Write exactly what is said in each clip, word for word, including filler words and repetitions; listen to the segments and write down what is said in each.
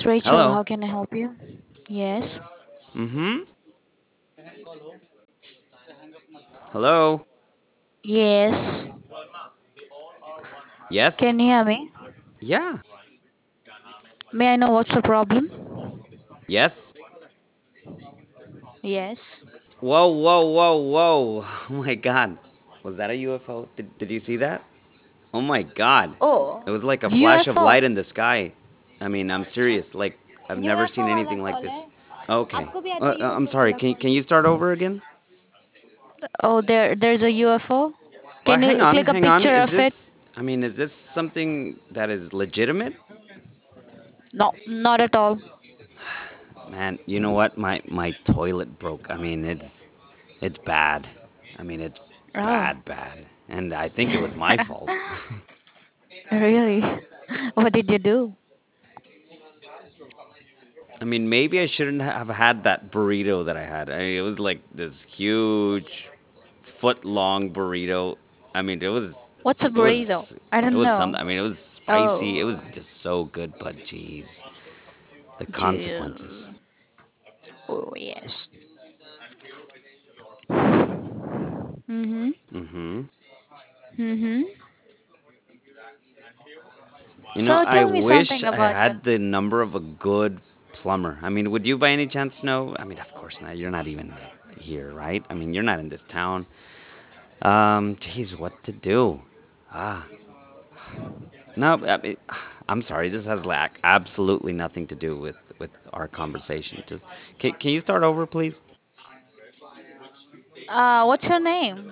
Rachel. Hello. How can I help you? Yes. Mm-hmm. Hello. Yes. Yes. Can you hear me? Yeah. May I know what's the problem? Yes. Yes. Whoa, whoa, whoa, whoa. Oh my god. Was that a U F O? Did, did you see that? Oh my god. It Oh, was like a flash of U F O. light in the sky. I mean, I'm serious. Like, I've never seen U F O वाला anything like call this. है. Okay. आपको भी आता Uh, है uh, I'm U F O sorry. वाला Can, call? can you start over again? Oh, there, there's a U F O. Well, Can hang you on. click a Hang on. picture Is of it? this. I mean, is this something that is legitimate? No, not at all. Man, you know what? My my toilet broke. I mean, it's it's bad. I mean, it's Oh, bad, bad. And I think it was my fault. really? What did you do? I mean, maybe I shouldn't have had that burrito that I had. I mean, it was like this huge foot long burrito. I mean, it was What's a it burrito? was I it don't was know. something. I mean, it was spicy. It Oh, was just so good, but geez, the consequences. Jeez. Oh, yes. Mm-hmm. Mm-hmm. Mm-hmm. You know, So I tell me wish something I about your. had the number of a good plumber. I mean, would you by any chance know? I mean, of course not. You're not even like here, right? I mean, you're not in this town. Um, geez, what to do? Ah, no. I mean, I'm sorry. This has like absolutely nothing to do with with our conversation. Just can, can you start over, please? Uh, what's your name?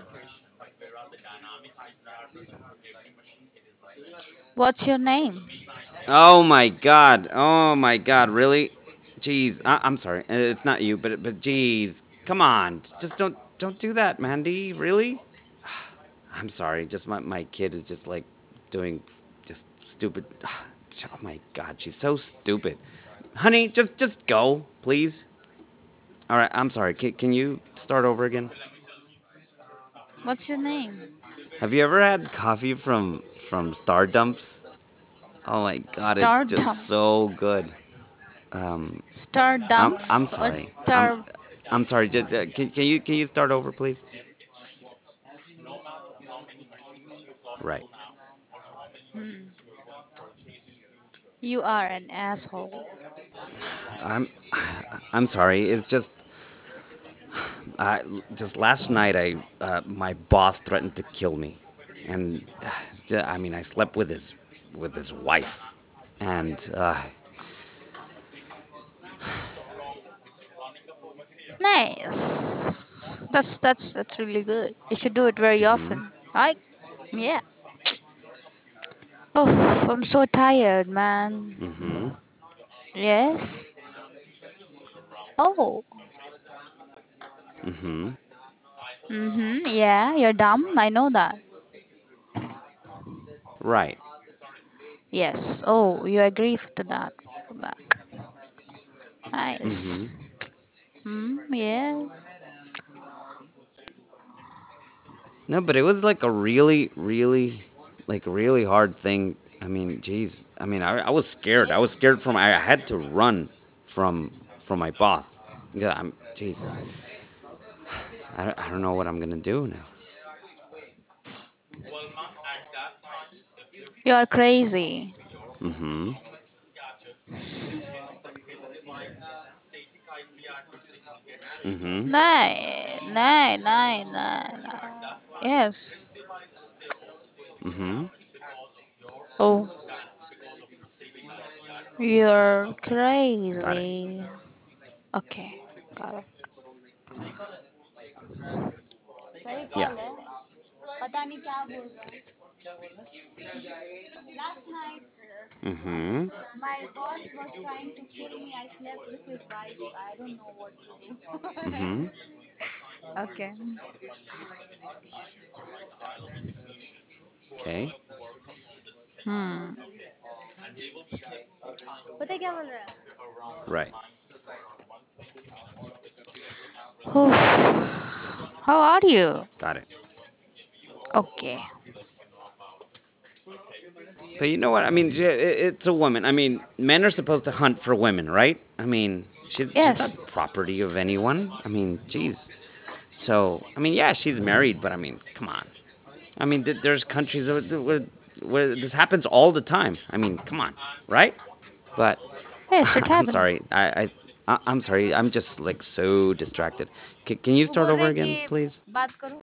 What's your name? Oh my God. Oh my God. Really? Jeez. I, I'm sorry. Uh, It's not you, but but jeez. Come on. Just don't don't do that, Mandy. Really? I'm sorry. Just my my kid is just like doing just stupid. Oh my God. She's so stupid. Honey, just just go, please. All right. I'm sorry. Can, can you start over again? What's your name? Have you ever had coffee from from Star Dumps? Oh my God. It's just Stardom. so good. Um, Star I'm dumps I'm or sorry. I'm star. I'm sorry. Just, uh, can, can you can you start over, please? Right. Hmm. You are an asshole. I'm I'm sorry. It's just I just last night I uh, my boss threatened to kill me, and uh, I mean I slept with his with his wife, and uh, Nice. That's that's that's really good. You should do it very mhm often. Right? Yeah. Oh, I'm so tired, man. mhm Yes. Oh. mhm Mm-hmm. Yeah, you're dumb. I know that. right Yes. Oh, you agree to that. That. Nice. mhm. Mm, yeah. No, but it was like a really really like really hard thing. I mean, geez. I mean, I, I was scared. I was scared from. I had to run from from my boss. Yeah, I'm. Jeez. I, don't- I don't know what I'm gonna do now. You're crazy. Mm-hmm. Mm-hmm. Nine, nine, nine, nine, nine. Yes. Mm-hmm. Oh, you're Got it. crazy. Okay, got it. सही Yeah. Call है पता नहीं क्या बोल रहा है last night Mm-hmm. my boss was trying to kill me. I slept with his wife. I don't know what to do. Mm-hmm. Okay. Okay. Hmm. पता है क्या बोल रहा है Right. How are you? Got it. Okay. But you know what? I mean, j- i- it's a woman. I mean, men are supposed to hunt for women, right? I mean, she's she's Yes. not property of anyone. I mean, jeez. So, I mean, yeah, she's married, but I mean, come on. I mean, th- there's countries where, where where this happens all the time. I mean, come on, right? But Yes, it I'm happened. sorry. I, I I- I'm sorry. I'm just like so distracted. C- can you वो start बोल over रहे हैं again, कि please? बात करो